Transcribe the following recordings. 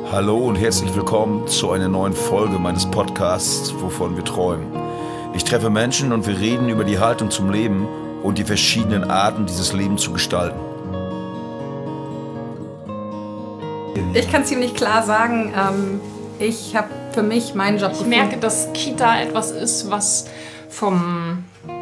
Hallo und herzlich willkommen zu einer neuen Folge meines Podcasts, wovon wir träumen. Ich treffe Menschen und wir reden über die Haltung zum Leben und die verschiedenen Arten, dieses Leben zu gestalten. Ich kann ziemlich klar sagen, ich habe für mich meinen Job gefunden. Ich merke, dass Kita etwas ist, was vom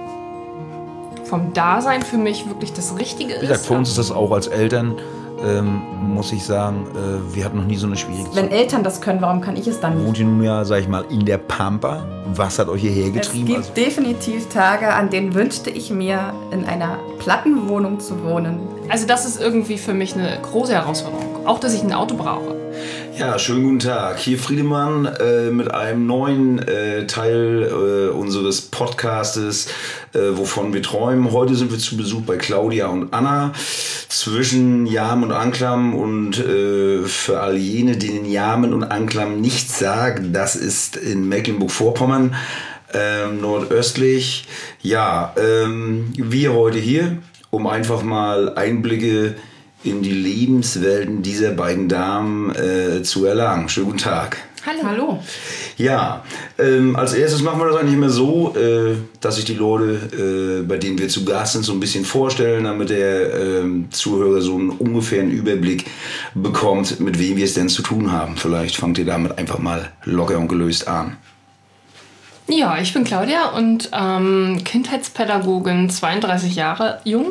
Dasein für mich wirklich das Richtige ist. Für uns ist das auch als Eltern, muss ich sagen, wir hatten noch nie so eine schwierige Zeit. Wenn Eltern das können, warum kann ich es dann nicht? Wohnt ihr nun ja, sag ich mal, in der Pampa? Was hat euch hierher getrieben? Es gibt definitiv Tage, an denen wünschte ich mir, in einer Plattenwohnung zu wohnen. Also das ist irgendwie für mich eine große Herausforderung. Auch, dass ich ein Auto brauche. Ja, schönen guten Tag. Hier Friedemann mit einem neuen Teil unseres Podcastes, wovon wir träumen. Heute sind wir zu Besuch bei Claudia und Anna zwischen Jam und Anklam. Und für all jene, denen Jamen und Anklam nichts sagen, das ist in Mecklenburg-Vorpommern, nordöstlich. Ja, wir heute hier, um einfach mal Einblicke in die Lebenswelten dieser beiden Damen zu erlangen. Schönen guten Tag. Hallo. Ja, als erstes machen wir das eigentlich immer so, dass sich die Leute, bei denen wir zu Gast sind, so ein bisschen vorstellen, damit der Zuhörer so einen ungefähren Überblick bekommt, mit wem wir es denn zu tun haben. Vielleicht fangt ihr damit einfach mal locker und gelöst an. Ja, ich bin Claudia und Kindheitspädagogin, 32 Jahre jung.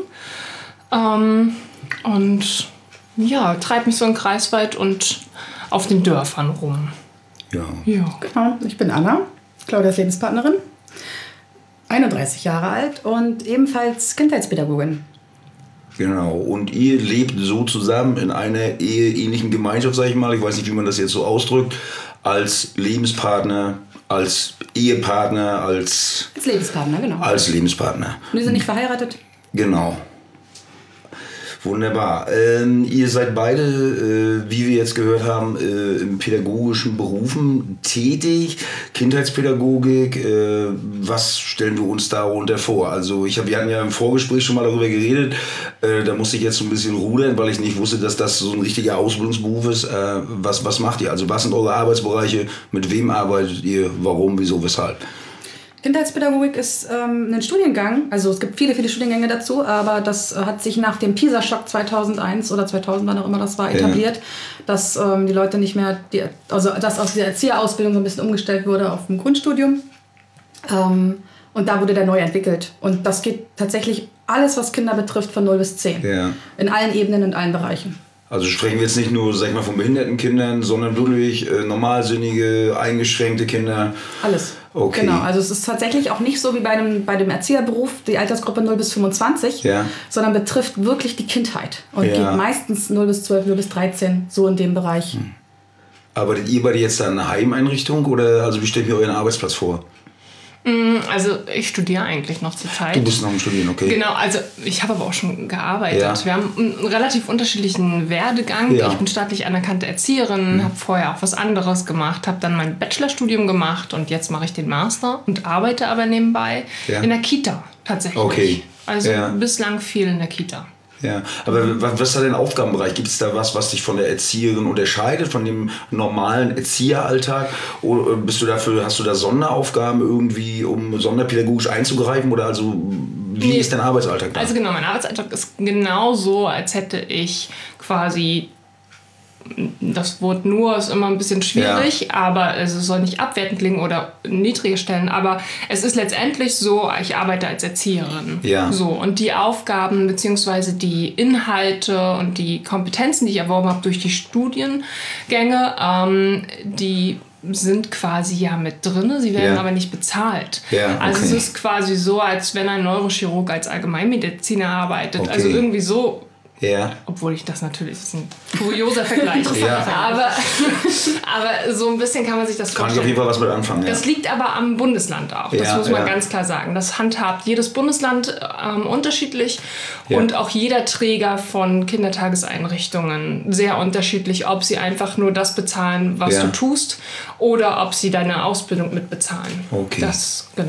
Und ja, treibe mich so in Greifswald und auf den Dörfern rum. Ja. Genau, ich bin Anna, Claudias Lebenspartnerin, 31 Jahre alt und ebenfalls Kindheitspädagogin. Genau, und ihr lebt so zusammen in einer eheähnlichen Gemeinschaft, sag ich mal, ich weiß nicht, wie man das jetzt so ausdrückt, als Lebenspartner, als Ehepartner, als Lebenspartner, genau. Als Lebenspartner. Und wir sind nicht verheiratet? Genau. Wunderbar. Ihr seid beide, wie wir jetzt gehört haben, in pädagogischen Berufen tätig. Kindheitspädagogik, was stellen wir uns darunter vor? Also wir hatten ja im Vorgespräch schon mal darüber geredet, da musste ich jetzt so ein bisschen rudern, weil ich nicht wusste, dass das so ein richtiger Ausbildungsberuf ist. Was macht ihr? Also was sind eure Arbeitsbereiche? Mit wem arbeitet ihr? Warum? Wieso? Weshalb? Kindheitspädagogik ist ein Studiengang, also es gibt viele Studiengänge dazu, aber das hat sich nach dem PISA-Schock 2001 oder 2000, wann auch immer das war, etabliert, dass die Leute nicht mehr, dass aus der Erzieherausbildung so ein bisschen umgestellt wurde auf ein Grundstudium. Und da wurde der neu entwickelt. Und das geht tatsächlich alles, was Kinder betrifft, von 0 bis 10. Ja. In allen Ebenen, in allen Bereichen. Also sprechen wir jetzt nicht nur, sag ich mal, von behinderten Kindern, sondern wirklich normalsinnige, eingeschränkte Kinder. Alles. Okay. Genau, also es ist tatsächlich auch nicht so wie bei dem Erzieherberuf, die Altersgruppe 0 bis 25, ja, sondern betrifft wirklich die Kindheit und geht meistens 0 bis 12, 0 bis 13, so in dem Bereich. Arbeitet ihr beide jetzt da in einer Heimeinrichtung oder also wie stellt ihr euren Arbeitsplatz vor? Also ich studiere eigentlich noch zur Zeit. Du bist noch am Studieren, okay. Genau, also ich habe aber auch schon gearbeitet. Ja. Wir haben einen relativ unterschiedlichen Werdegang. Ja. Ich bin staatlich anerkannte Erzieherin, habe vorher auch was anderes gemacht, habe dann mein Bachelorstudium gemacht und jetzt mache ich den Master und arbeite aber nebenbei in der Kita tatsächlich. Okay. Also bislang viel in der Kita. Ja, aber was ist da dein Aufgabenbereich? Gibt es da was dich von der Erzieherin unterscheidet, von dem normalen Erzieheralltag? Oder hast du da Sonderaufgaben irgendwie, um sonderpädagogisch einzugreifen? Oder also wie ist dein Arbeitsalltag da? Also genau, mein Arbeitsalltag ist genau so, als hätte ich quasi, das Wort nur ist immer ein bisschen schwierig, aber es soll nicht abwertend klingen oder niedrige stellen, aber es ist letztendlich so, ich arbeite als Erzieherin. Ja. So, und die Aufgaben bzw. die Inhalte und die Kompetenzen, die ich erworben habe durch die Studiengänge, die sind quasi ja mit drin, sie werden aber nicht bezahlt. Ja, okay. Also es ist quasi so, als wenn ein Neurochirurg als Allgemeinmediziner arbeitet. Okay. Also irgendwie so. Ja. Obwohl das ist ein kurioser Vergleich. Aber so ein bisschen kann man sich das vorstellen. Kann ich auf jeden Fall was mit anfangen. Ja. Das liegt aber am Bundesland auch. Das muss man ganz klar sagen. Das handhabt jedes Bundesland unterschiedlich und auch jeder Träger von Kindertageseinrichtungen sehr unterschiedlich, ob sie einfach nur das bezahlen, was du tust, oder ob sie deine Ausbildung mitbezahlen. Okay. Das, genau.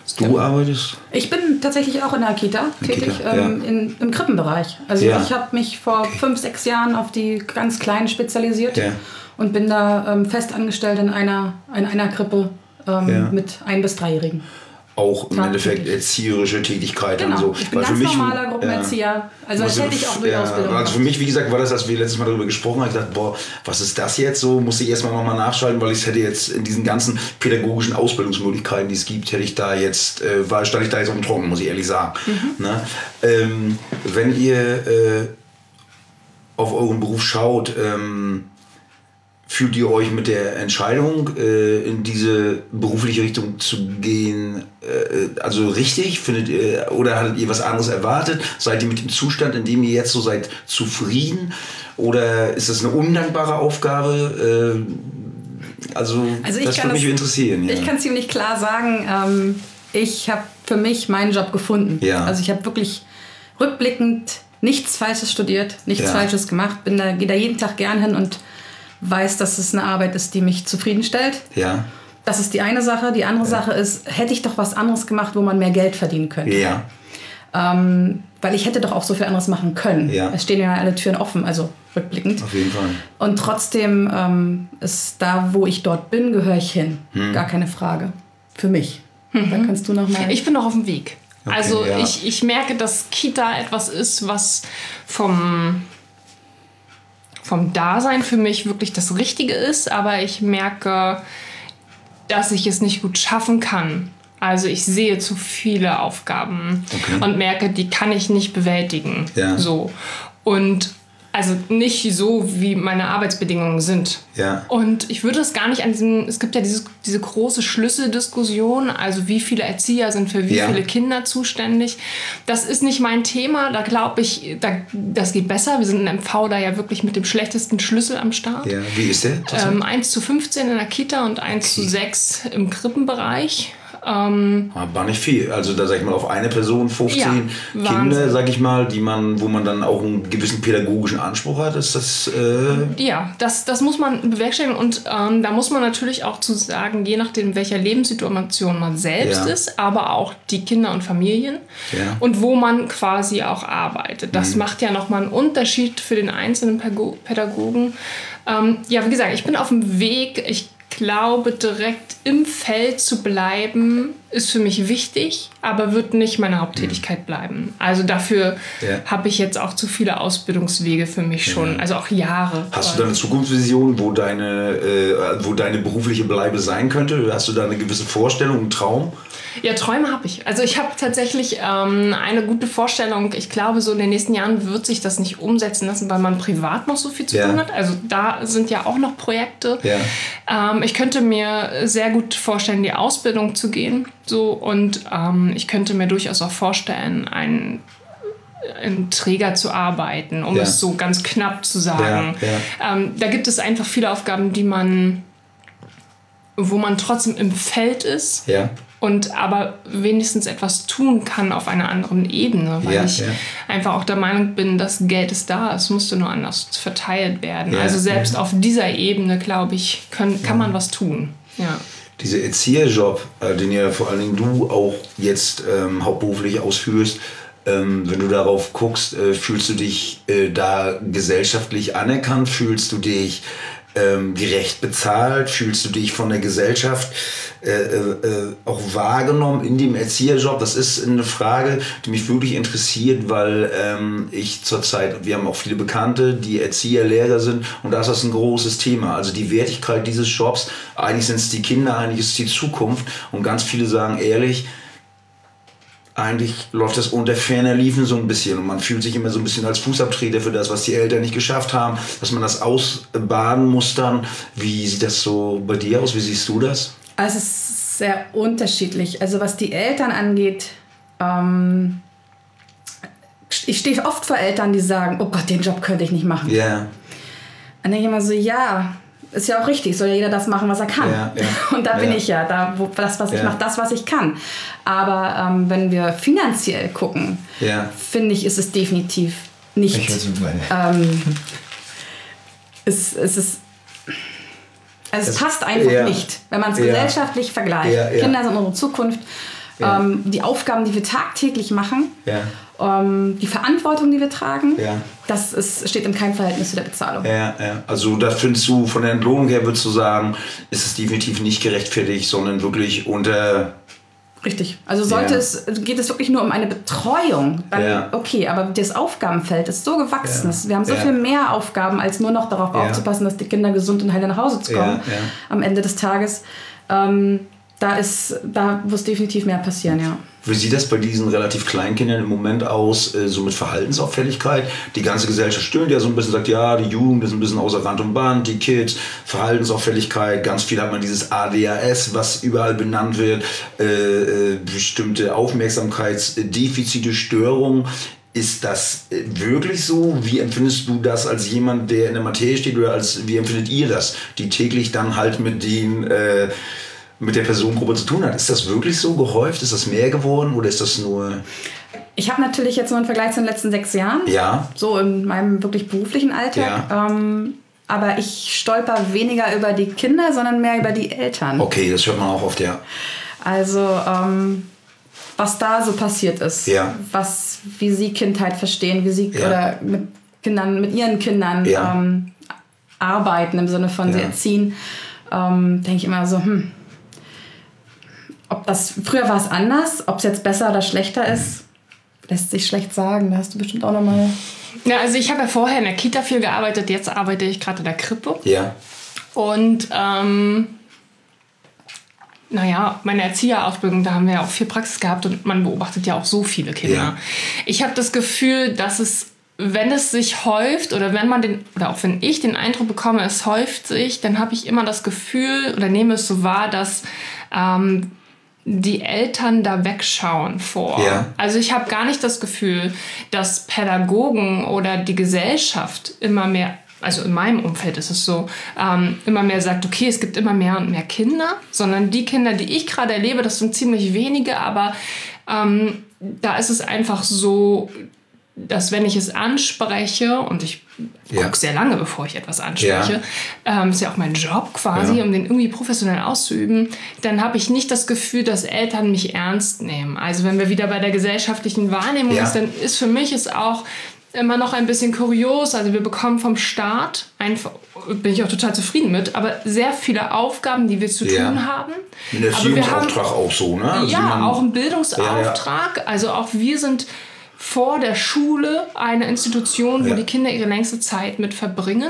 Du arbeitest? Ich bin tatsächlich auch in der Kita tätig, im Krippenbereich. Also ich habe mich vor 5-6 Jahren auf die ganz Kleinen spezialisiert und bin da fest angestellt in einer Krippe mit 1- bis 3-Jährigen. Auch im Endeffekt erzieherische Tätigkeit. Genau. Und so. Ich bin ganz normaler Gruppenerzieher. Also das hätte ich auch durch Ausbildung. Also für mich, wie gesagt, war das, als wir letztes Mal darüber gesprochen haben, ich dachte, boah, was ist das jetzt so? Musste ich erstmal nochmal nachschalten, weil ich hätte jetzt in diesen ganzen pädagogischen Ausbildungsmöglichkeiten, die es gibt, stand ich da jetzt auf dem Trocken, muss ich ehrlich sagen. Ne? Wenn ihr auf euren Beruf schaut, fühlt ihr euch mit der Entscheidung, in diese berufliche Richtung zu gehen, also richtig? Findet ihr, oder hattet ihr was anderes erwartet? Seid ihr mit dem Zustand, in dem ihr jetzt so seid, zufrieden? Oder ist das eine undankbare Aufgabe? Also das würde mich interessieren. Ja. Ich kann ziemlich klar sagen, ich habe für mich meinen Job gefunden. Ja. Also ich habe wirklich rückblickend nichts Falsches studiert, nichts Falsches gemacht, gehe da jeden Tag gern hin und weiß, dass es eine Arbeit ist, die mich zufriedenstellt. Ja. Das ist die eine Sache. Die andere Sache ist, hätte ich doch was anderes gemacht, wo man mehr Geld verdienen könnte. Ja. Weil ich hätte doch auch so viel anderes machen können. Ja. Es stehen ja alle Türen offen, also rückblickend. Auf jeden Fall. Und trotzdem ist da, wo ich dort bin, gehöre ich hin. Gar keine Frage. Für mich. Da kannst du noch mal... Ich bin noch auf dem Weg. Okay, also ich merke, dass Kita etwas ist, was vom Dasein für mich wirklich das Richtige ist, aber ich merke, dass ich es nicht gut schaffen kann. Also ich sehe zu viele Aufgaben und merke, die kann ich nicht bewältigen. Ja. So. Und also nicht so, wie meine Arbeitsbedingungen sind. Ja. Und ich würde es gar nicht an es gibt ja diese große Schlüsseldiskussion, also wie viele Erzieher sind für wie viele Kinder zuständig. Das ist nicht mein Thema, da glaube ich, das geht besser. Wir sind in MV da ja wirklich mit dem schlechtesten Schlüssel am Start. Ja. Wie ist der? 1:15 in der Kita und 1:6 im Krippenbereich. War nicht viel. Also da sag ich mal auf eine Person 15 Kinder, sag ich mal, wo man dann auch einen gewissen pädagogischen Anspruch hat. Ist das? Ja, das muss man bewerkstelligen und da muss man natürlich auch zu sagen, je nachdem welcher Lebenssituation man selbst ist, aber auch die Kinder und Familien und wo man quasi auch arbeitet. Das macht ja nochmal einen Unterschied für den einzelnen Pädagogen. Wie gesagt, ich bin auf dem Weg. Ich glaube, direkt im Feld zu bleiben, ist für mich wichtig, aber wird nicht meine Haupttätigkeit bleiben. Also dafür habe ich jetzt auch zu viele Ausbildungswege für mich schon, also auch Jahre. Hast du da eine Zukunftsvision, wo deine berufliche Bleibe sein könnte? Hast du da eine gewisse Vorstellung, einen Traum? Ja, Träume habe ich. Also ich habe tatsächlich eine gute Vorstellung. Ich glaube, so in den nächsten Jahren wird sich das nicht umsetzen lassen, weil man privat noch so viel zu tun hat. Also da sind ja auch noch Projekte. Ja. Ich könnte mir sehr gut vorstellen, die Ausbildung zu gehen. So, und ich könnte mir durchaus auch vorstellen, einen Träger zu arbeiten, um es so ganz knapp zu sagen. Da gibt es einfach viele Aufgaben, wo man trotzdem im Feld ist. Ja. Und aber wenigstens etwas tun kann auf einer anderen Ebene, weil ich einfach auch der Meinung bin, das Geld ist da, es musste nur anders verteilt werden. Also selbst auf dieser Ebene, glaube ich, kann man was tun. Ja. Dieser Erzieherjob, den ja vor allen Dingen du auch jetzt hauptberuflich ausführst, wenn du darauf guckst, fühlst du dich da gesellschaftlich anerkannt? Fühlst du dich gerecht bezahlt? Fühlst du dich von der Gesellschaft auch wahrgenommen in dem Erzieherjob? Das ist eine Frage, die mich wirklich interessiert, weil ich zurzeit, wir haben auch viele Bekannte, die Erzieher, Lehrer sind und da ist das ein großes Thema. Also die Wertigkeit dieses Jobs, eigentlich sind es die Kinder, eigentlich ist es die Zukunft und ganz viele sagen ehrlich, eigentlich läuft das unter ferner Liefen so ein bisschen und man fühlt sich immer so ein bisschen als Fußabtreter für das, was die Eltern nicht geschafft haben, dass man das ausbaden muss dann. Wie sieht das so bei dir aus? Wie siehst du das? Also es ist sehr unterschiedlich. Also was die Eltern angeht, ich stehe oft vor Eltern, die sagen, oh Gott, den Job könnte ich nicht machen. Ja. Yeah. Dann denke ich immer so, ja, ist ja auch richtig, soll ja jeder das machen, was er kann. Ja, ja. Und da bin ich ja, ich mache das, was ich kann. Aber wenn wir finanziell gucken, finde ich, ist es definitiv nicht. Es passt einfach nicht, wenn man es gesellschaftlich vergleicht. Kinder sind unsere Zukunft. die Aufgaben, die wir tagtäglich machen, die Verantwortung, die wir tragen, das steht in keinem Verhältnis zu der Bezahlung. Also da findest du, von der Entlohnung her würdest du sagen, ist es definitiv nicht gerechtfertigt, sondern wirklich unter... Richtig. Also geht es wirklich nur um eine Betreuung, dann okay, aber das Aufgabenfeld ist so gewachsen. Wir haben so viel mehr Aufgaben, als nur noch darauf aufzupassen, dass die Kinder gesund und heil nach Hause zu kommen am Ende des Tages. Da muss definitiv mehr passieren, Wie sieht das bei diesen relativ kleinen Kindern im Moment aus, so mit Verhaltensauffälligkeit? Die ganze Gesellschaft stöhnt ja so ein bisschen, sagt, ja, die Jugend ist ein bisschen außer Rand und Band, die Kids, Verhaltensauffälligkeit, ganz viel hat man dieses ADHS, was überall benannt wird, bestimmte Aufmerksamkeitsdefizite, Störungen. Ist das wirklich so? Wie empfindest du das als jemand, der in der Materie steht, oder wie empfindet ihr das, die täglich dann halt mit der Personengruppe zu tun hat? Ist das wirklich so gehäuft? Ist das mehr geworden oder ist das nur... Ich habe natürlich jetzt nur einen Vergleich zu den letzten 6 Jahren. So in meinem wirklich beruflichen Alltag. Aber ich stolper weniger über die Kinder, sondern mehr über die Eltern. Okay, das hört man auch oft, Also, was da so passiert ist. Wie sie Kindheit verstehen, wie sie oder mit ihren Kindern arbeiten, im Sinne von sie erziehen. Denke ich immer so, früher war es anders, ob es jetzt besser oder schlechter ist, lässt sich schlecht sagen. Da hast du bestimmt auch nochmal... Ja, also ich habe ja vorher in der Kita viel gearbeitet, jetzt arbeite ich gerade in der Krippe. Und meine Erzieherausbildung, da haben wir ja auch viel Praxis gehabt und man beobachtet ja auch so viele Kinder. Ich habe das Gefühl, dass wenn es sich häuft oder wenn ich den Eindruck bekomme, es häuft sich, dann habe ich immer das Gefühl oder nehme es so wahr, dass die Eltern da wegschauen vor. Also ich habe gar nicht das Gefühl, dass Pädagogen oder die Gesellschaft immer mehr, also in meinem Umfeld ist es so, immer mehr sagt, okay, es gibt immer mehr und mehr Kinder, sondern die Kinder, die ich gerade erlebe, das sind ziemlich wenige, aber da ist es einfach so, dass wenn ich es anspreche, und ich gucke sehr lange, bevor ich etwas anspreche, ist ja auch mein Job quasi, um den irgendwie professionell auszuüben, dann habe ich nicht das Gefühl, dass Eltern mich ernst nehmen. Also wenn wir wieder bei der gesellschaftlichen Wahrnehmung ist, dann ist für mich es auch immer noch ein bisschen kurios. Also wir bekommen vom Staat, einfach, bin ich auch total zufrieden mit, aber sehr viele Aufgaben, die wir zu tun haben. Ein Erziehungsauftrag auch so, ne? Also auch ein Bildungsauftrag. Also auch wir sind vor der Schule eine Institution, wo die Kinder ihre längste Zeit mit verbringen.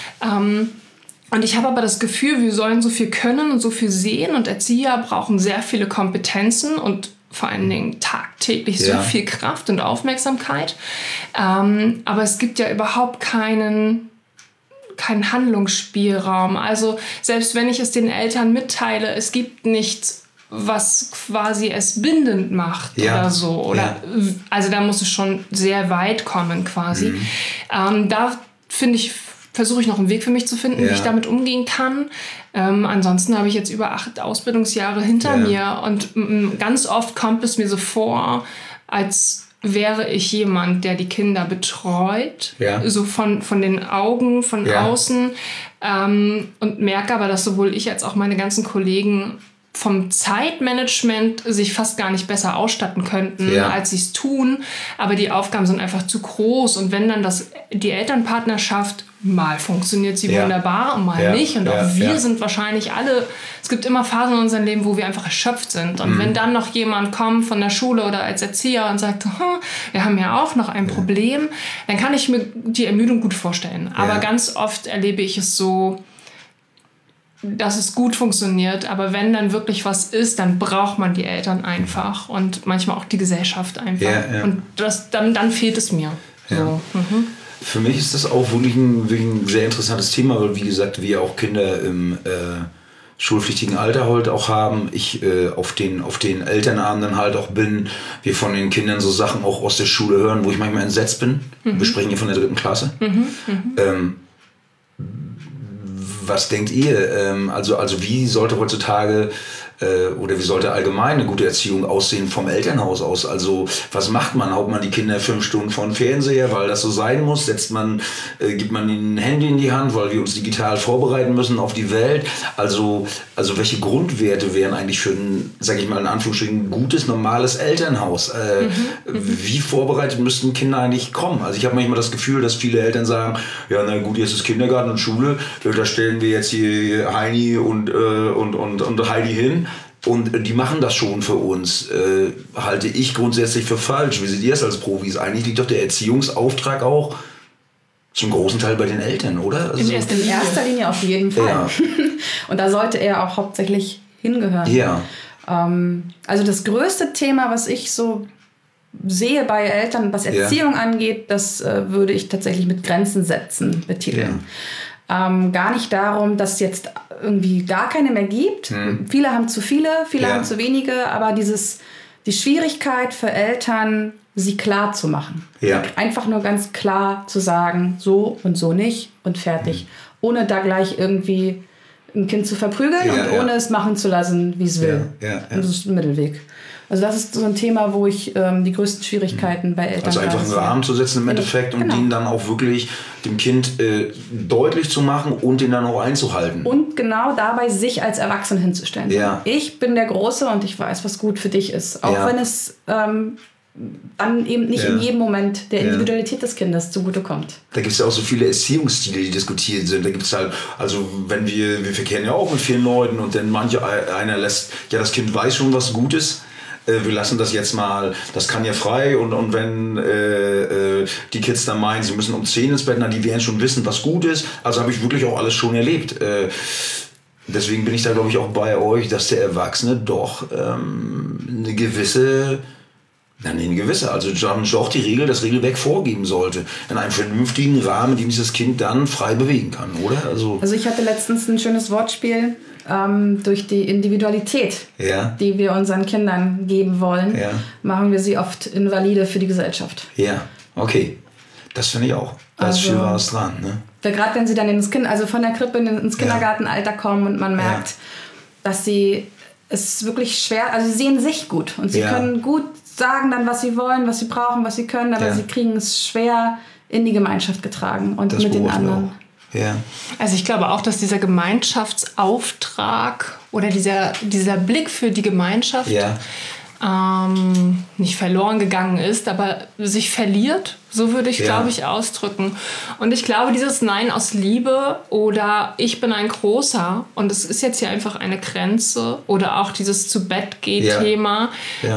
Und ich habe aber das Gefühl, wir sollen so viel können und so viel sehen und Erzieher brauchen sehr viele Kompetenzen und vor allen Dingen tagtäglich so viel Kraft und Aufmerksamkeit. Aber es gibt ja überhaupt keinen Handlungsspielraum. Also selbst wenn ich es den Eltern mitteile, es gibt nichts, was quasi es bindend macht oder so. Oder, also da muss es schon sehr weit kommen quasi. Da versuche ich noch einen Weg für mich zu finden, wie ich damit umgehen kann. Ansonsten habe ich jetzt über 8 Ausbildungsjahre hinter mir und ganz oft kommt es mir so vor, als wäre ich jemand, der die Kinder betreut, so von den Augen, von außen, und merke aber, dass sowohl ich als auch meine ganzen Kollegen vom Zeitmanagement sich fast gar nicht besser ausstatten könnten, als sie es tun. Aber die Aufgaben sind einfach zu groß. Und wenn dann die Elternpartnerschaft, mal funktioniert sie wunderbar und mal nicht. Und auch wir sind wahrscheinlich alle, es gibt immer Phasen in unserem Leben, wo wir einfach erschöpft sind. Und wenn dann noch jemand kommt von der Schule oder als Erzieher und sagt, wir haben ja auch noch ein Problem, dann kann ich mir die Ermüdung gut vorstellen. Aber ganz oft erlebe ich es so, dass es gut funktioniert, aber wenn dann wirklich was ist, dann braucht man die Eltern einfach und manchmal auch die Gesellschaft einfach. Und dann fehlt es mir. So. Für mich ist das auch wirklich ein sehr interessantes Thema, weil wie gesagt, wir auch Kinder im schulpflichtigen Alter halt auch haben. Ich auf den Elternabenden halt auch bin. Wir von den Kindern so Sachen auch aus der Schule hören, wo ich manchmal entsetzt bin. Wir sprechen hier von der 3. Klasse. Was denkt ihr? Also wie sollte heutzutage Oder wie sollte allgemein eine gute Erziehung aussehen vom Elternhaus aus? Also was macht man? Haut man die Kinder 5 Stunden vor den Fernseher, weil das so sein muss? Gibt man ihnen ein Handy in die Hand, weil wir uns digital vorbereiten müssen auf die Welt? Also welche Grundwerte wären eigentlich für ein, sage ich mal in Anführungsstrichen, gutes, normales Elternhaus? Wie vorbereitet müssten Kinder eigentlich kommen? Also ich habe manchmal das Gefühl, dass viele Eltern sagen, ja na gut, jetzt ist Kindergarten und Schule, da stellen wir jetzt hier Heini und Heidi hin. Und die machen das schon für uns. Halte ich grundsätzlich für falsch. Wie seht ihr es als Profis? Eigentlich liegt doch der Erziehungsauftrag auch zum großen Teil bei den Eltern, oder? Also in erster Linie auf jeden Fall. Ja. Und da sollte er auch hauptsächlich hingehören. Ja. Also das größte Thema, was ich so sehe bei Eltern, was Erziehung angeht, das würde ich tatsächlich mit Grenzen setzen betiteln. Ja. Gar nicht darum, dass es jetzt irgendwie gar keine mehr gibt. Viele haben zu viele, viele haben zu wenige, aber die Schwierigkeit für Eltern, sie klar zu machen. Ja. Einfach nur ganz klar zu sagen, so und so nicht und fertig. Ohne da gleich irgendwie ein Kind zu verprügeln und ohne es machen zu lassen, wie es will. Ja. Das ist ein Mittelweg. Also das ist so ein Thema, wo ich die größten Schwierigkeiten bei Eltern habe. Also einfach einen Rahmen zu setzen im Endeffekt und den dann auch wirklich dem Kind deutlich zu machen und den dann auch einzuhalten. Und genau dabei sich als Erwachsene hinzustellen. Ja. Ich bin der Große und ich weiß, was gut für dich ist. Auch wenn es dann eben nicht in jedem Moment der Individualität des Kindes zugutekommt. Da gibt es ja auch so viele Erziehungsstile, die diskutiert sind. Da gibt es halt, also wenn wir verkehren ja auch mit vielen Leuten und dann einer lässt, das Kind weiß schon, was gut ist. Wir lassen das jetzt mal, das kann ja frei und wenn die Kids dann meinen, sie müssen um 10 ins Bett, die werden schon wissen, was gut ist. Also habe ich wirklich auch alles schon erlebt. Deswegen bin ich da, glaube ich, auch bei euch, dass der Erwachsene doch eine gewisse, also doch die Regel, das Regelwerk vorgeben sollte. In einem vernünftigen Rahmen, in dem sich das Kind dann frei bewegen kann, oder? Also ich hatte letztens ein schönes Wortspiel. Durch die Individualität, die wir unseren Kindern geben wollen, machen wir sie oft invalide für die Gesellschaft. Ja, okay. Das finde ich auch. Da ist viel was dran. Ne? Gerade wenn sie dann von der Krippe ins Kindergartenalter kommen und man merkt, dass sie es wirklich schwer, also sie sehen sich gut und sie können gut sagen dann, was sie wollen, was sie brauchen, was sie können, aber sie kriegen es schwer in die Gemeinschaft getragen und das mit den anderen. Ja. Also ich glaube auch, dass dieser Gemeinschaftsauftrag oder dieser Blick für die Gemeinschaft nicht verloren gegangen ist, aber sich verliert. So würde ich, glaube ich, ausdrücken. Und ich glaube, dieses Nein aus Liebe oder ich bin ein Großer und es ist jetzt hier einfach eine Grenze oder auch dieses Zu-Bett-Geh-Thema,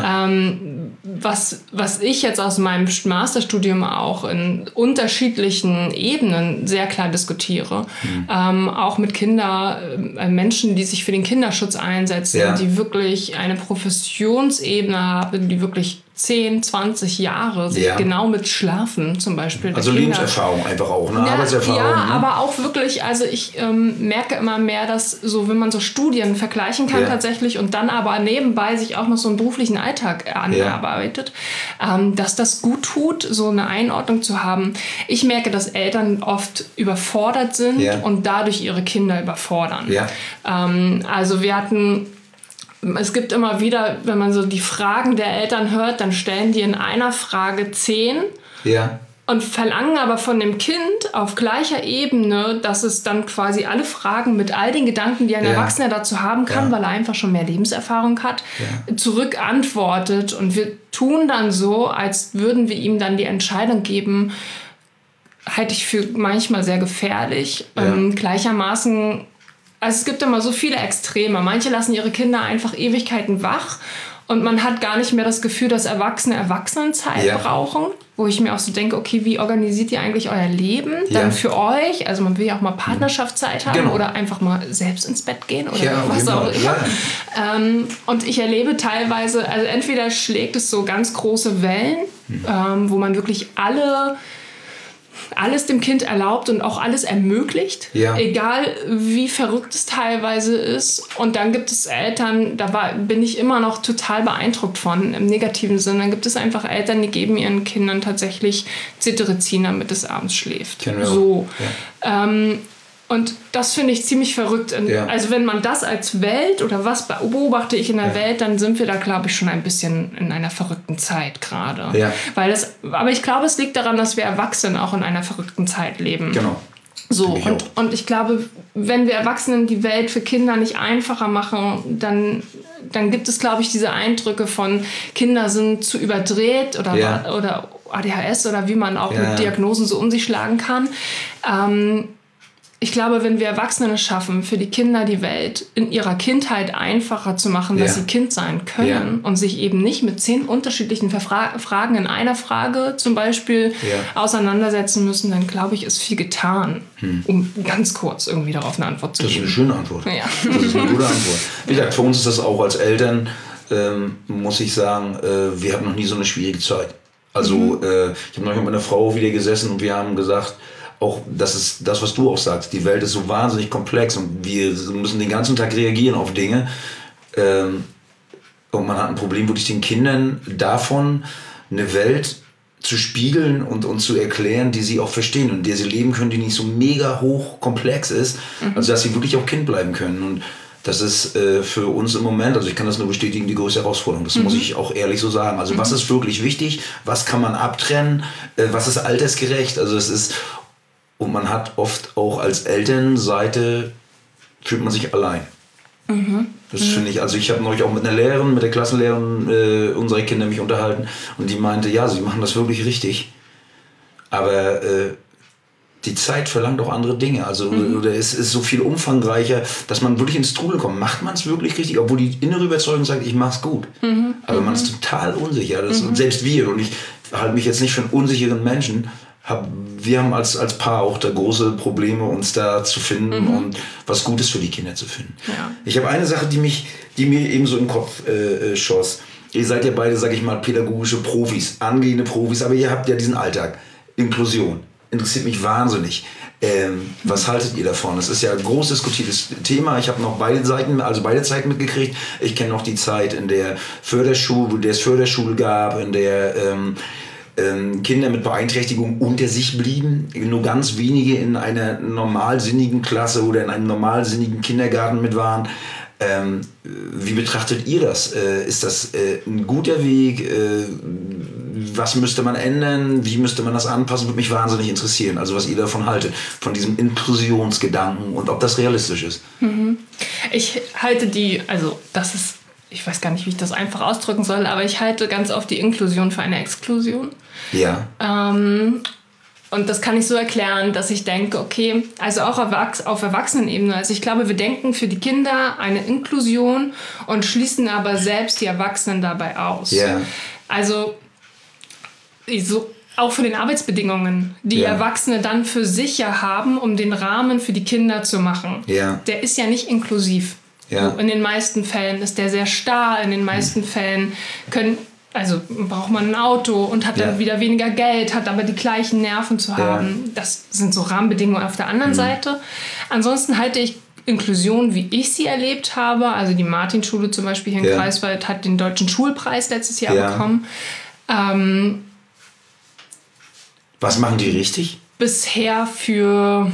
was ich jetzt aus meinem Masterstudium auch in unterschiedlichen Ebenen sehr klar diskutiere. Auch mit Menschen, die sich für den Kinderschutz einsetzen, die wirklich eine Professionsebene haben, die wirklich 10, 20 Jahre sich genau mit Schlafen zum Beispiel. Also Lebenserfahrung einfach auch, ne? Arbeitserfahrung. Ja, aber auch wirklich, also ich merke immer mehr, dass so, wenn man so Studien vergleichen kann tatsächlich und dann aber nebenbei sich auch noch so einen beruflichen Alltag anarbeitet, dass das gut tut, so eine Einordnung zu haben. Ich merke, dass Eltern oft überfordert sind und dadurch ihre Kinder überfordern. Ja. Also es gibt immer wieder, wenn man so die Fragen der Eltern hört, dann stellen die in einer Frage 10 und verlangen aber von dem Kind auf gleicher Ebene, dass es dann quasi alle Fragen mit all den Gedanken, die ein Erwachsener dazu haben kann, weil er einfach schon mehr Lebenserfahrung hat, zurückantwortet. Und wir tun dann so, als würden wir ihm dann die Entscheidung geben, halte ich für manchmal sehr gefährlich. Gleichermaßen. Also es gibt immer so viele Extreme. Manche lassen ihre Kinder einfach Ewigkeiten wach und man hat gar nicht mehr das Gefühl, dass Erwachsene Erwachsenenzeit brauchen. Wo ich mir auch so denke, okay, wie organisiert ihr eigentlich euer Leben dann für euch? Also man will ja auch mal Partnerschaftszeit haben oder einfach mal selbst ins Bett gehen oder was auch immer. Und ich erlebe teilweise, also entweder schlägt es so ganz große Wellen, wo man wirklich alles dem Kind erlaubt und auch alles ermöglicht, egal wie verrückt es teilweise ist. Und dann gibt es Eltern, bin ich immer noch total beeindruckt von, im negativen Sinne. Dann gibt es einfach Eltern, die geben ihren Kindern tatsächlich Cetirizin, damit es abends schläft. So. Und Und das finde ich ziemlich verrückt. Also wenn man das als Welt oder was beobachte ich in der Welt, dann sind wir da, glaube ich, schon ein bisschen in einer verrückten Zeit gerade. Ja. Aber ich glaube, es liegt daran, dass wir Erwachsene auch in einer verrückten Zeit leben. Genau. So, und ich glaube, wenn wir Erwachsenen die Welt für Kinder nicht einfacher machen, dann gibt es, glaube ich, diese Eindrücke von Kinder sind zu überdreht oder ADHS oder wie man auch mit Diagnosen so um sich schlagen kann. Ich glaube, wenn wir Erwachsene schaffen, für die Kinder die Welt in ihrer Kindheit einfacher zu machen, dass sie Kind sein können und sich eben nicht mit 10 unterschiedlichen Fragen in einer Frage zum Beispiel auseinandersetzen müssen, dann glaube ich, ist viel getan, um ganz kurz irgendwie darauf eine Antwort zu geben. Das ist eine schöne Antwort. Ja. Das ist eine gute Antwort. Wie gesagt, für uns ist das auch als Eltern, muss ich sagen, wir hatten noch nie so eine schwierige Zeit. Also ich habe neulich mit meiner Frau wieder gesessen und wir haben gesagt, auch das ist das, was du auch sagst. Die Welt ist so wahnsinnig komplex und wir müssen den ganzen Tag reagieren auf Dinge. Und man hat ein Problem, wirklich den Kindern davon eine Welt zu spiegeln und zu erklären, die sie auch verstehen und in der sie leben können, die nicht so mega hoch komplex ist, also dass sie wirklich auch Kind bleiben können. Und das ist für uns im Moment, also ich kann das nur bestätigen, die größte Herausforderung. Das muss ich auch ehrlich so sagen. Also was ist wirklich wichtig? Was kann man abtrennen? Was ist altersgerecht? Also es ist... Und man hat oft auch als Elternseite, fühlt man sich allein. Das finde ich, also ich habe neulich auch mit einer Lehrerin, mit der Klassenlehrerin unserer Kinder mich unterhalten und die meinte, ja, sie machen das wirklich richtig, aber die Zeit verlangt auch andere Dinge. Also oder es ist so viel umfangreicher, dass man wirklich ins Trudel kommt. Macht man es wirklich richtig? Obwohl die innere Überzeugung sagt, ich mach's gut. Aber man ist total unsicher. Und selbst wir, und ich halte mich jetzt nicht für einen unsicheren Menschen, wir haben als Paar auch da große Probleme, uns da zu finden und was Gutes für die Kinder zu finden. Ja. Ich habe eine Sache, die mir eben so im Kopf schoss. Ihr seid ja beide, sag ich mal, pädagogische Profis, angehende Profis, aber ihr habt ja diesen Alltag. Inklusion. Interessiert mich wahnsinnig. Was haltet ihr davon? Das ist ja ein groß diskutiertes Thema. Ich habe noch beide Zeiten mitgekriegt. Ich kenne noch die Zeit, in der es Förderschule gab, in der Kinder mit Beeinträchtigung unter sich blieben, nur ganz wenige in einer normalsinnigen Klasse oder in einem normalsinnigen Kindergarten mit waren. Wie betrachtet ihr das? Ist das ein guter Weg? Was müsste man ändern? Wie müsste man das anpassen? Würde mich wahnsinnig interessieren. Also was ihr davon haltet, von diesem Inklusionsgedanken und ob das realistisch ist. Ich halte ich weiß gar nicht, wie ich das einfach ausdrücken soll, aber ich halte ganz oft die Inklusion für eine Exklusion. Ja. Und das kann ich so erklären, dass ich denke, okay, also auch auf Erwachsenenebene, also ich glaube, wir denken für die Kinder eine Inklusion und schließen aber selbst die Erwachsenen dabei aus. Ja. Also auch für den Arbeitsbedingungen, die Erwachsene dann für sich ja haben, um den Rahmen für die Kinder zu machen. Ja. Der ist ja nicht inklusiv. Ja. In den meisten Fällen ist der sehr starr, in den meisten Fällen braucht man ein Auto und hat dann wieder weniger Geld, hat aber die gleichen Nerven zu haben. Das sind so Rahmenbedingungen auf der anderen Seite. Ansonsten halte ich Inklusion, wie ich sie erlebt habe, also die Martinschule zum Beispiel hier in Greifswald hat den Deutschen Schulpreis letztes Jahr bekommen. Was machen die richtig? Bisher für...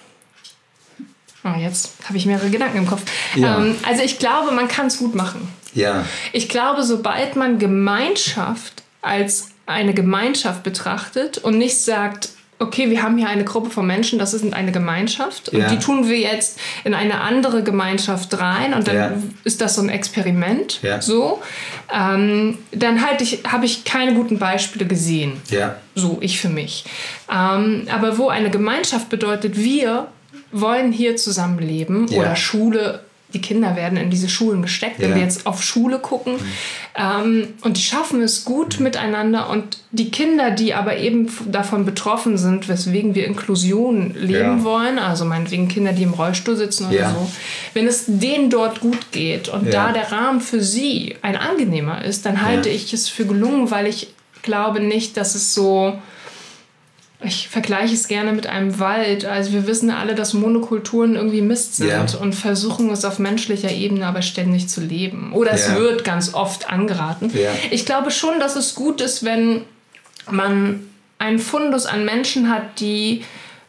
jetzt habe ich mehrere Gedanken im Kopf. Ja. Also ich glaube, man kann es gut machen. Ja. Ich glaube, sobald man Gemeinschaft als eine Gemeinschaft betrachtet und nicht sagt, okay, wir haben hier eine Gruppe von Menschen, das ist eine Gemeinschaft und die tun wir jetzt in eine andere Gemeinschaft rein und dann ist das so ein Experiment. Ja. So, dann habe ich keine guten Beispiele gesehen. Ja. So, ich für mich. Aber wo eine Gemeinschaft bedeutet, wir wollen hier zusammenleben oder Schule, die Kinder werden in diese Schulen gesteckt, wenn wir jetzt auf Schule gucken und die schaffen es gut miteinander und die Kinder, die aber eben davon betroffen sind, weswegen wir Inklusion leben wollen, also meinetwegen Kinder, die im Rollstuhl sitzen oder so, wenn es denen dort gut geht und da der Rahmen für sie ein angenehmer ist, dann halte ich es für gelungen, weil ich glaube nicht, dass es so... Ich vergleiche es gerne mit einem Wald. Also wir wissen alle, dass Monokulturen irgendwie Mist sind und versuchen es auf menschlicher Ebene aber ständig zu leben. Oder es wird ganz oft angeraten. Ja. Ich glaube schon, dass es gut ist, wenn man einen Fundus an Menschen hat, die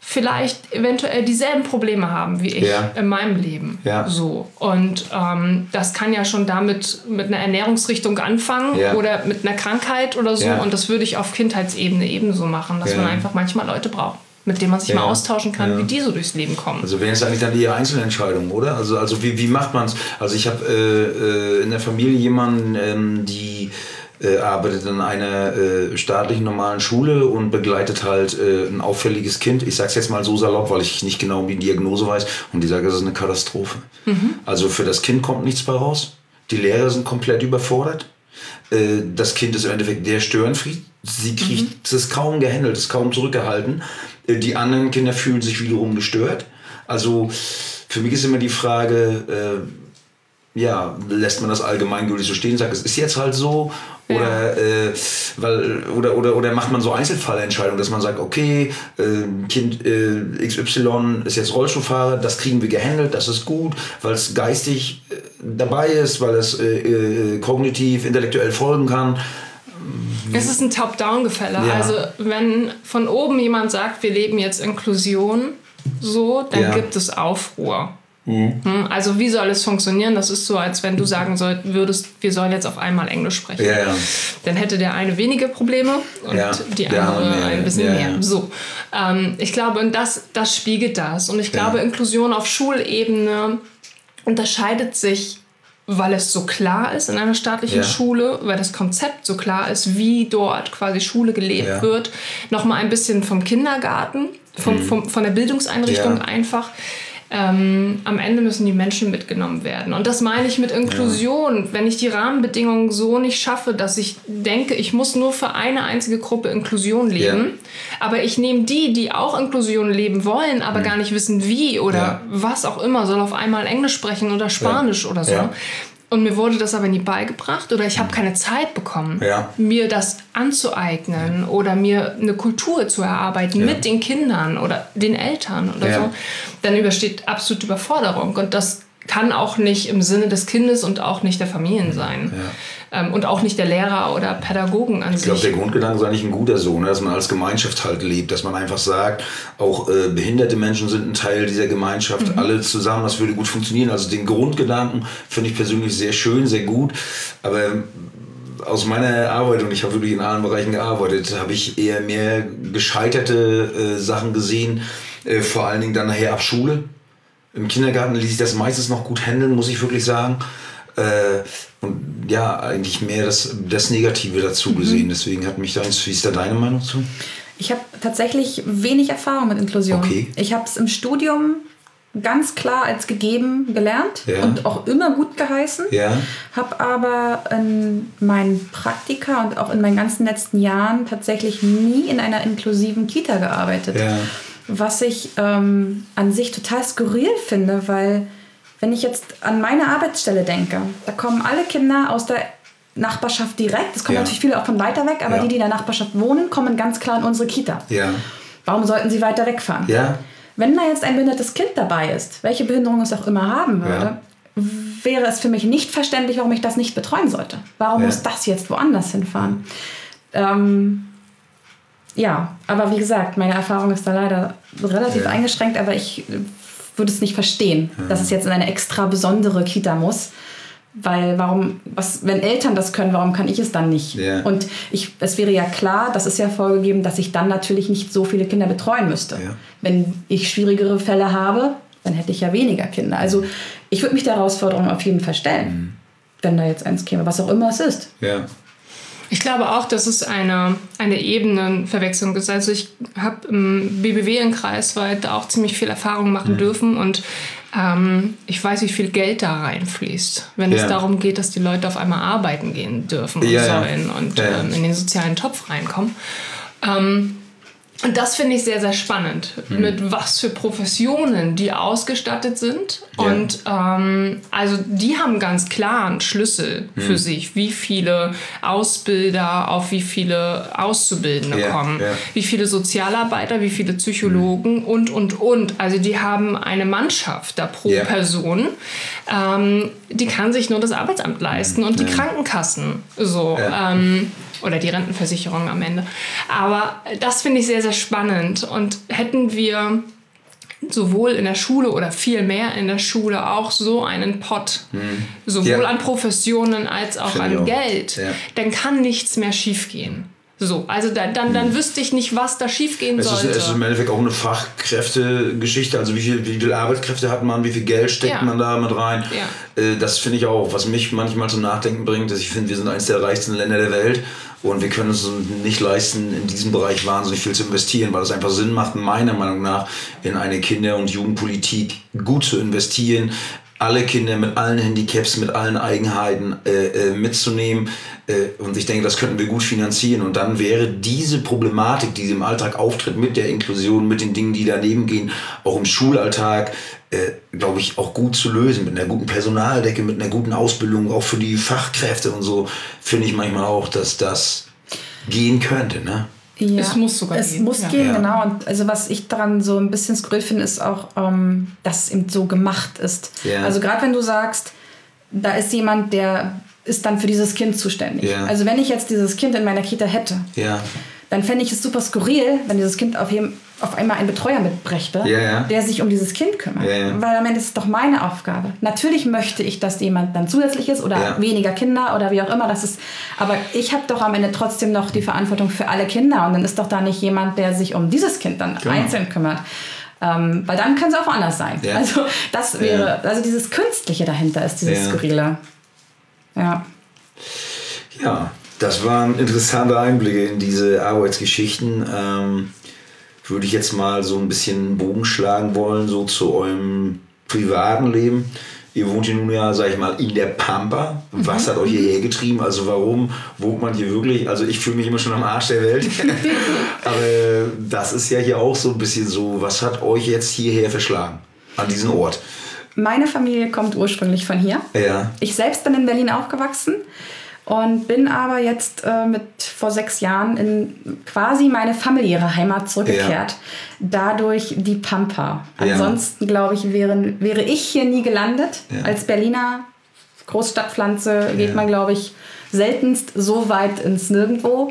vielleicht eventuell dieselben Probleme haben wie ich in meinem Leben. Ja. So. Und das kann ja schon damit mit einer Ernährungsrichtung anfangen oder mit einer Krankheit oder so. Ja. Und das würde ich auf Kindheitsebene ebenso machen, dass man einfach manchmal Leute braucht, mit denen man sich mal austauschen kann, wie die so durchs Leben kommen. Also wären es eigentlich dann eher Einzelentscheidungen, oder? Also wie macht man es? Also ich habe in der Familie jemanden, die arbeitet in einer staatlichen normalen Schule und begleitet halt ein auffälliges Kind. Ich sage es jetzt mal so salopp, weil ich nicht genau die Diagnose weiß. Und die sagen, das ist eine Katastrophe. Also für das Kind kommt nichts bei raus. Die Lehrer sind komplett überfordert. Das Kind ist im Endeffekt der Störenfried. Sie kriegt es kaum gehandelt, es kaum zurückgehalten. Die anderen Kinder fühlen sich wiederum gestört. Also für mich ist immer die Frage, lässt man das allgemeingültig so stehen, sagt, es ist jetzt halt so, oder macht man so Einzelfallentscheidungen, dass man sagt, okay, Kind XY ist jetzt Rollstuhlfahrer, das kriegen wir gehandelt, das ist gut, weil es geistig dabei ist, weil es kognitiv, intellektuell folgen kann. Es ist ein Top-Down-Gefälle. Ja. Also wenn von oben jemand sagt, wir leben jetzt Inklusion, so, dann gibt es Aufruhr. Also wie soll es funktionieren? Das ist so, als wenn du sagen würdest, wir sollen jetzt auf einmal Englisch sprechen. Ja. Dann hätte der eine wenige Probleme und die andere ein bisschen mehr. So, ich glaube, und das spiegelt das. Und ich glaube, Inklusion auf Schulebene unterscheidet sich, weil es so klar ist in einer staatlichen Schule, weil das Konzept so klar ist, wie dort quasi Schule gelebt wird, nochmal ein bisschen vom Kindergarten, von der Bildungseinrichtung einfach. Am Ende müssen die Menschen mitgenommen werden. Und das meine ich mit Inklusion. Ja. Wenn ich die Rahmenbedingungen so nicht schaffe, dass ich denke, ich muss nur für eine einzige Gruppe Inklusion leben, aber ich nehme die auch Inklusion leben wollen, aber gar nicht wissen wie oder was auch immer, soll auf einmal Englisch sprechen oder Spanisch oder so. Ja. Und mir wurde das aber nie beigebracht oder ich habe keine Zeit bekommen, mir das anzueignen oder mir eine Kultur zu erarbeiten mit den Kindern oder den Eltern oder so, dann übersteht absolute Überforderung. Und das kann auch nicht im Sinne des Kindes und auch nicht der Familien sein. Und auch nicht der Lehrer oder Pädagogen an sich. Ich glaube, der Grundgedanke ist eigentlich ein guter so, ne? Dass man als Gemeinschaft halt lebt, dass man einfach sagt, auch behinderte Menschen sind ein Teil dieser Gemeinschaft, alle zusammen, das würde gut funktionieren. Also den Grundgedanken finde ich persönlich sehr schön, sehr gut, aber aus meiner Arbeit, und ich habe wirklich in allen Bereichen gearbeitet, habe ich eher mehr gescheiterte Sachen gesehen, vor allen Dingen dann nachher ab Schule. Im Kindergarten ließ ich das meistens noch gut handeln, muss ich wirklich sagen. Und ja, eigentlich mehr das Negative dazu gesehen. Deswegen hat mich wie ist da deine Meinung zu? Ich habe tatsächlich wenig Erfahrung mit Inklusion. Okay. Ich habe es im Studium ganz klar als gegeben gelernt und auch immer gut geheißen. Ja. Habe aber in meinen Praktika und auch in meinen ganzen letzten Jahren tatsächlich nie in einer inklusiven Kita gearbeitet. Ja. Was ich an sich total skurril finde, weil wenn ich jetzt an meine Arbeitsstelle denke, da kommen alle Kinder aus der Nachbarschaft direkt. Es kommen natürlich viele auch von weiter weg, aber die in der Nachbarschaft wohnen, kommen ganz klar in unsere Kita. Ja. Warum sollten sie weiter wegfahren? Ja. Wenn da jetzt ein behindertes Kind dabei ist, welche Behinderung es auch immer haben würde, wäre es für mich nicht verständlich, warum ich das nicht betreuen sollte. Warum muss das jetzt woanders hinfahren? Aber wie gesagt, meine Erfahrung ist da leider relativ eingeschränkt, aber ich würde es nicht verstehen, dass es jetzt in eine extra besondere Kita muss. Weil wenn Eltern das können, warum kann ich es dann nicht? Yeah. Und es wäre ja klar, das ist ja vorgegeben, dass ich dann natürlich nicht so viele Kinder betreuen müsste. Yeah. Wenn ich schwierigere Fälle habe, dann hätte ich ja weniger Kinder. Also ich würde mich der Herausforderung auf jeden Fall stellen, wenn da jetzt eins käme, was auch immer es ist. Yeah. Ich glaube auch, dass es eine Ebenenverwechslung ist. Also ich habe im BBW in Greifswald auch ziemlich viel Erfahrung machen dürfen und ich weiß, wie viel Geld da reinfließt, wenn es darum geht, dass die Leute auf einmal arbeiten gehen dürfen und sollen und in den sozialen Topf reinkommen. Und das finde ich sehr, sehr spannend, mit was für Professionen die ausgestattet sind. Ja. Und also die haben ganz klar einen Schlüssel für sich, wie viele Ausbilder auf wie viele Auszubildende kommen, wie viele Sozialarbeiter, wie viele Psychologen und. Also die haben eine Mannschaft da pro Person, die kann sich nur das Arbeitsamt leisten und die Krankenkassen. So. Oder die Rentenversicherung am Ende. Aber das finde ich sehr, sehr spannend. Und hätten wir sowohl in der Schule oder viel mehr in der Schule auch so einen Pot, sowohl an Professionen als auch an Geld, dann kann nichts mehr schiefgehen. So, also dann wüsste ich nicht, was da schiefgehen sollte. Es ist im Endeffekt auch eine Fachkräftegeschichte, also wie viel Arbeitskräfte hat man, wie viel Geld steckt man da mit rein. Ja. Das finde ich auch, was mich manchmal zum Nachdenken bringt, dass ich finde, wir sind eines der reichsten Länder der Welt und wir können es nicht leisten, in diesem Bereich wahnsinnig viel zu investieren, weil es einfach Sinn macht, meiner Meinung nach, in eine Kinder- und Jugendpolitik gut zu investieren, alle Kinder mit allen Handicaps, mit allen Eigenheiten mitzunehmen. Und ich denke, das könnten wir gut finanzieren. Und dann wäre diese Problematik, die im Alltag auftritt, mit der Inklusion, mit den Dingen, die daneben gehen, auch im Schulalltag, glaube ich, auch gut zu lösen. Mit einer guten Personaldecke, mit einer guten Ausbildung, auch für die Fachkräfte und so, finde ich manchmal auch, dass das gehen könnte, ne? Ja, es muss sogar gehen. Es muss gehen, genau. Und also was ich daran so ein bisschen skurril finde, ist auch, dass es eben so gemacht ist. Ja. Also gerade wenn du sagst, da ist jemand, der ist dann für dieses Kind zuständig. Ja. Also wenn ich jetzt dieses Kind in meiner Kita hätte, dann fände ich es super skurril, wenn dieses Kind auf einmal einen Betreuer mitbrächte, der sich um dieses Kind kümmert. Weil am Ende ist es doch meine Aufgabe. Natürlich möchte ich, dass jemand dann zusätzlich ist oder weniger Kinder oder wie auch immer das ist. Aber ich habe doch am Ende trotzdem noch die Verantwortung für alle Kinder. Und dann ist doch da nicht jemand, der sich um dieses Kind dann einzeln kümmert. Weil dann kann es auch anders sein. Ja. Also das wäre, also dieses Künstliche dahinter ist dieses Skurrile. Ja, das waren interessante Einblicke in diese Arbeitsgeschichten. Würde ich jetzt mal so ein bisschen einen Bogen schlagen wollen, so zu eurem privaten Leben. Ihr wohnt hier nun ja, sag ich mal, in der Pampa. Was hat euch hierher getrieben? Also warum wohnt man hier wirklich? Also ich fühle mich immer schon am Arsch der Welt. Aber das ist ja hier auch so ein bisschen so, was hat euch jetzt hierher verschlagen an diesen Ort? Meine Familie kommt ursprünglich von hier. Ja. Ich selbst bin in Berlin aufgewachsen und bin aber jetzt vor 6 Jahren in quasi meine familiäre Heimat zurückgekehrt. Ja. Dadurch die Pampa. Ansonsten, glaube ich, wäre ich hier nie gelandet. Ja. Als Berliner Großstadtpflanze geht man, glaube ich, seltenst so weit ins Nirgendwo.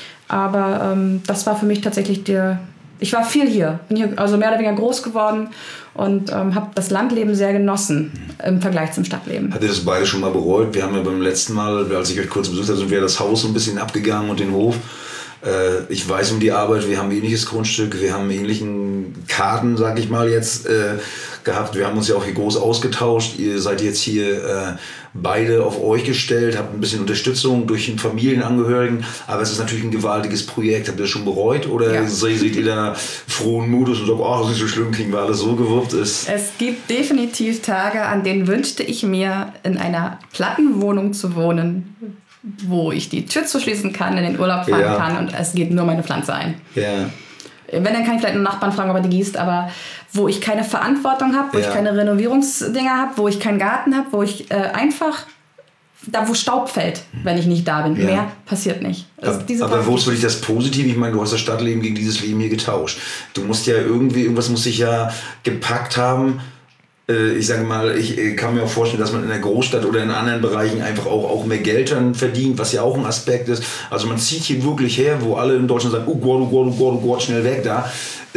Aber das war für mich tatsächlich ich war viel hier. Bin hier also mehr oder weniger groß geworden und habe das Landleben sehr genossen im Vergleich zum Stadtleben. Habt ihr das beide schon mal bereut? Wir haben ja beim letzten Mal, als ich euch kurz besucht habe, sind wir das Haus so ein bisschen abgegangen und den Hof. Ich weiß um die Arbeit, wir haben ein ähnliches Grundstück, wir haben ähnlichen Karten, sag ich mal jetzt, gehabt. Wir haben uns ja auch hier groß ausgetauscht. Ihr seid jetzt hier beide auf euch gestellt, habt ein bisschen Unterstützung durch den Familienangehörigen, aber es ist natürlich ein gewaltiges Projekt. Habt ihr das schon bereut oder seht ihr da frohen Mutes und sagt, das ist nicht so schlimm, kriegen wir alles so gewuppt? Es gibt definitiv Tage, an denen wünschte ich mir, in einer Plattenwohnung zu wohnen, wo ich die Tür zuschließen kann, in den Urlaub fahren kann und es geht nur meine Pflanze ein. Ja. Wenn, dann kann ich vielleicht einen Nachbarn fragen, ob er die gießt, aber wo ich keine Verantwortung habe, wo ich keine Renovierungsdinger habe, wo ich keinen Garten habe, wo ich einfach, da wo Staub fällt, wenn ich nicht da bin. Mehr passiert nicht. Also aber wo ist wirklich das Positive? Ich meine, du hast das Stadtleben gegen dieses Leben hier getauscht. Du musst ja irgendwas muss dich ja gepackt haben. Ich sage mal, ich kann mir auch vorstellen, dass man in der Großstadt oder in anderen Bereichen einfach auch mehr Geld dann verdient, was ja auch ein Aspekt ist. Also man zieht hier wirklich her, wo alle in Deutschland sagen, oh Gott, schnell weg da.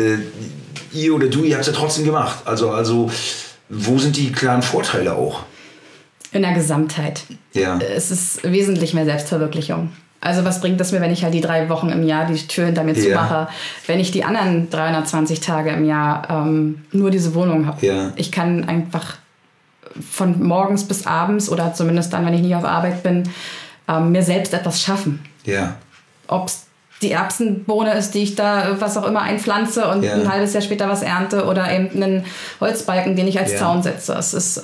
Ihr oder du, ihr habt es ja trotzdem gemacht. Also wo sind die klaren Vorteile auch? In der Gesamtheit. Ja. Es ist wesentlich mehr Selbstverwirklichung. Also was bringt es mir, wenn ich halt die 3 Wochen im Jahr die Tür hinter mir zumache, wenn ich die anderen 320 Tage im Jahr nur diese Wohnung habe. Ja. Ich kann einfach von morgens bis abends oder zumindest dann, wenn ich nicht auf Arbeit bin, mir selbst etwas schaffen. Ja. Ob es die Erbsenbohne ist, die ich da, was auch immer, einpflanze und ein halbes Jahr später was ernte oder eben einen Holzbalken, den ich als Zaun setze. Es ist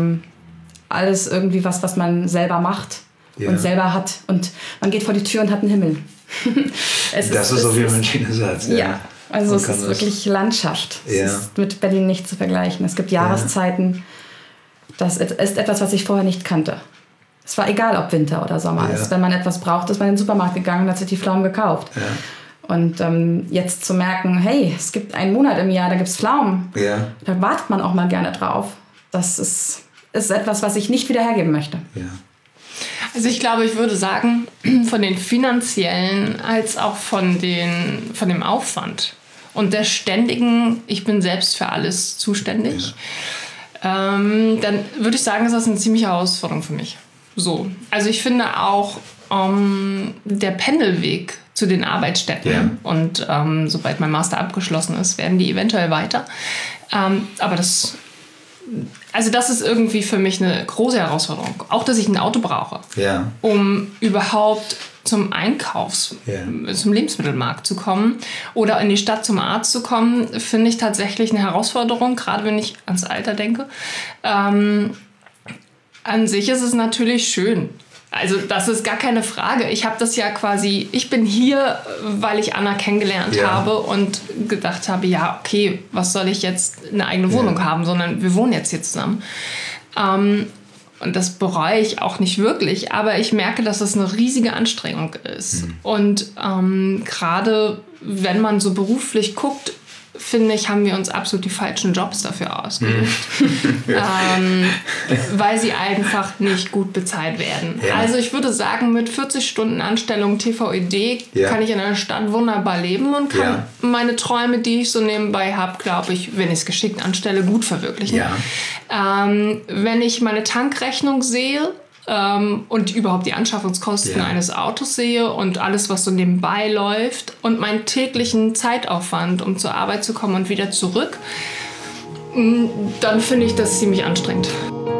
alles irgendwie was man selber macht. Und selber hat. Und man geht vor die Tür und hat einen Himmel. Das ist auf jeden Fall ein schöner Satz. Ja, also es ist wirklich Landschaft. Es ist mit Berlin nicht zu vergleichen. Es gibt Jahreszeiten. Das ist etwas, was ich vorher nicht kannte. Es war egal, ob Winter oder Sommer ist. Wenn man etwas braucht, ist man in den Supermarkt gegangen und hat sich die Pflaumen gekauft. Ja. Und jetzt zu merken, hey, es gibt einen Monat im Jahr, da gibt es Pflaumen. Ja. Da wartet man auch mal gerne drauf. Das ist etwas, was ich nicht wieder hergeben möchte. Ja. Also ich glaube, ich würde sagen, von den finanziellen als auch von dem Aufwand und der ständigen, ich bin selbst für alles zuständig, dann würde ich sagen, ist das eine ziemliche Herausforderung für mich. So. Also ich finde auch der Pendelweg zu den Arbeitsstätten und sobald mein Master abgeschlossen ist, werden die eventuell weiter. Aber das ist irgendwie für mich eine große Herausforderung. Auch, dass ich ein Auto brauche, um überhaupt zum zum Lebensmittelmarkt zu kommen oder in die Stadt zum Arzt zu kommen, finde ich tatsächlich eine Herausforderung, gerade wenn ich ans Alter denke. An sich ist es natürlich schön. Also das ist gar keine Frage. Ich habe das ja quasi, ich bin hier, weil ich Anna kennengelernt habe und gedacht habe, ja, okay, was soll ich jetzt eine eigene Wohnung haben, sondern wir wohnen jetzt hier zusammen. Und das bereue ich auch nicht wirklich, aber ich merke, dass das eine riesige Anstrengung ist. Und gerade wenn man so beruflich guckt, finde ich, haben wir uns absolut die falschen Jobs dafür ausgesucht, weil sie einfach nicht gut bezahlt werden. Ja. Also ich würde sagen, mit 40 Stunden Anstellung TVED kann ich in einer Stadt wunderbar leben und kann meine Träume, die ich so nebenbei habe, glaube ich, wenn ich es geschickt anstelle, gut verwirklichen. Ja. Wenn ich meine Tankrechnung sehe, und überhaupt die Anschaffungskosten eines Autos sehe und alles, was so nebenbei läuft und meinen täglichen Zeitaufwand, um zur Arbeit zu kommen und wieder zurück, dann finde ich das ziemlich anstrengend.